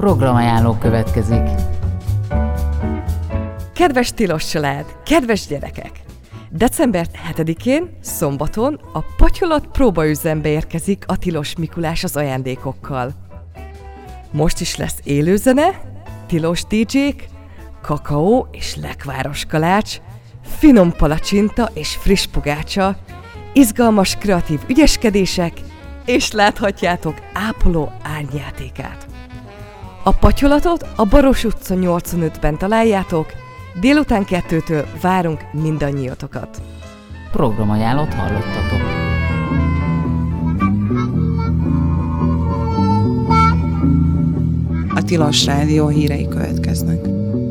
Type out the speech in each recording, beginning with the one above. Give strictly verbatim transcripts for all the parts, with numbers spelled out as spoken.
Programajánló következik. Kedves tilos család, kedves gyerekek! december hetedikén, szombaton a Patyolat próbaüzembe érkezik a Tilos Mikulás az ajándékokkal. Most is lesz élőzene, tilos dé dzsék, kakaó és lekváros kalács, finom palacsinta és friss pogácsa, izgalmas kreatív ügyeskedések, és láthatjátok ápoló árnyjátékát. A Patyolatot a Baros utca nyolcvanötben találjátok, délután kettőtől várunk mindannyiatokat. Programajánlót hallottatok. A Tilos Rádió hírei következnek.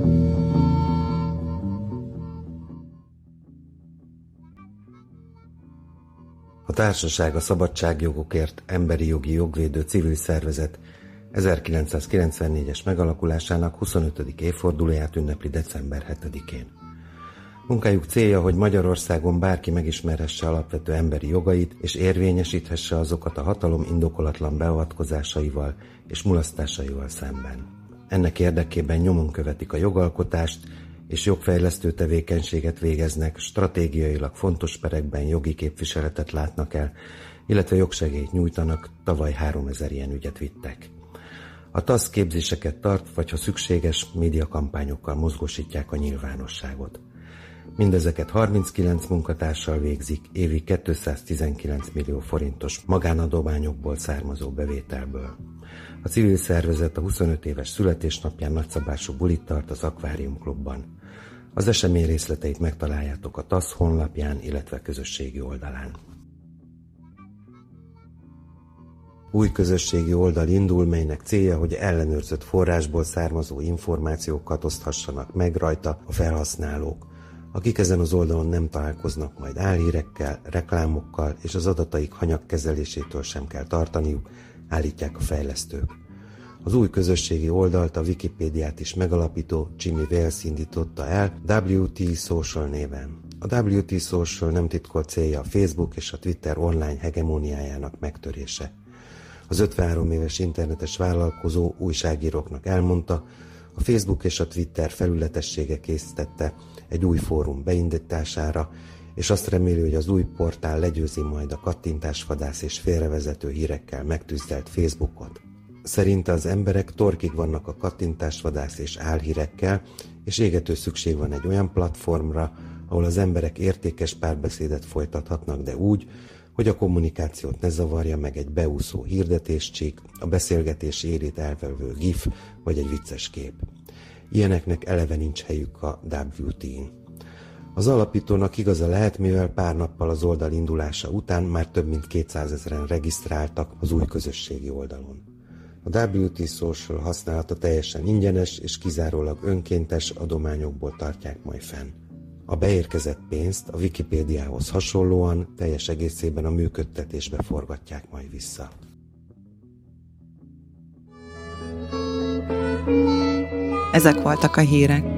A Társaság a szabadságjogokért emberi jogi jogvédő civil szervezet ezerkilencszázkilencvennégyes megalakulásának huszonötödik évfordulóját ünnepli december hetedikén. Munkájuk célja, hogy Magyarországon bárki megismerhesse alapvető emberi jogait és érvényesíthesse azokat a hatalom indokolatlan beavatkozásaival és mulasztásaival szemben. Ennek érdekében nyomon követik a jogalkotást és jogfejlesztő tevékenységet végeznek, stratégiailag fontos perekben jogi képviseletet látnak el, illetve jogsegélyt nyújtanak, tavaly háromezer ilyen ügyet vittek. A TASZ képzéseket tart, vagy ha szükséges, médiakampányokkal mozgósítják a nyilvánosságot. Mindezeket harminckilenc munkatársal végzik, évi kétszáztizenkilenc millió forintos magánadományokból származó bevételből. A civil szervezet a huszonöt éves születésnapján nagyszabású bulit tart az Akvárium Klubban. Az esemény részleteit megtaláljátok a TASZ honlapján, illetve közösségi oldalán. Új közösségi oldal indul, melynek célja, hogy ellenőrzött forrásból származó információkat oszthassanak meg rajta a felhasználók, akik ezen az oldalon nem találkoznak majd álhírekkel, reklámokkal, és az adataik hanyagkezelésétől sem kell tartaniuk, állítják a fejlesztők. Az új közösségi oldalt a Wikipédiát is megalapító Jimmy Wales indította el dupla vé té Social néven. A dupla vé té Social nem titkolt célja a Facebook és a Twitter online hegemóniájának megtörése. Az ötvenhárom éves internetes vállalkozó újságíróknak elmondta, a Facebook és a Twitter felületessége készítette egy új fórum beindítására, és azt reméli, hogy az új portál legyőzi majd a kattintásvadász és félrevezető hírekkel megtüzdelt Facebookot. Szerinte az emberek torkig vannak a kattintásvadász és álhírekkel, és égető szükség van egy olyan platformra, ahol az emberek értékes párbeszédet folytathatnak, de úgy, hogy a kommunikációt ne zavarja meg egy beúszó hirdetéscsík, a beszélgetési érét elvevő gif vagy egy vicces kép. Ilyeneknek eleve nincs helyük a dupla vé té-n. Az alapítónak igaza lehet, mivel pár nappal az oldal indulása után már több mint kétszázezren regisztráltak az új közösségi oldalon. A dupla vé té Social használata teljesen ingyenes és kizárólag önkéntes adományokból tartják majd fenn. A beérkezett pénzt a Wikipédiához hasonlóan teljes egészében a működtetésbe forgatják majd vissza. Ezek voltak a hírek.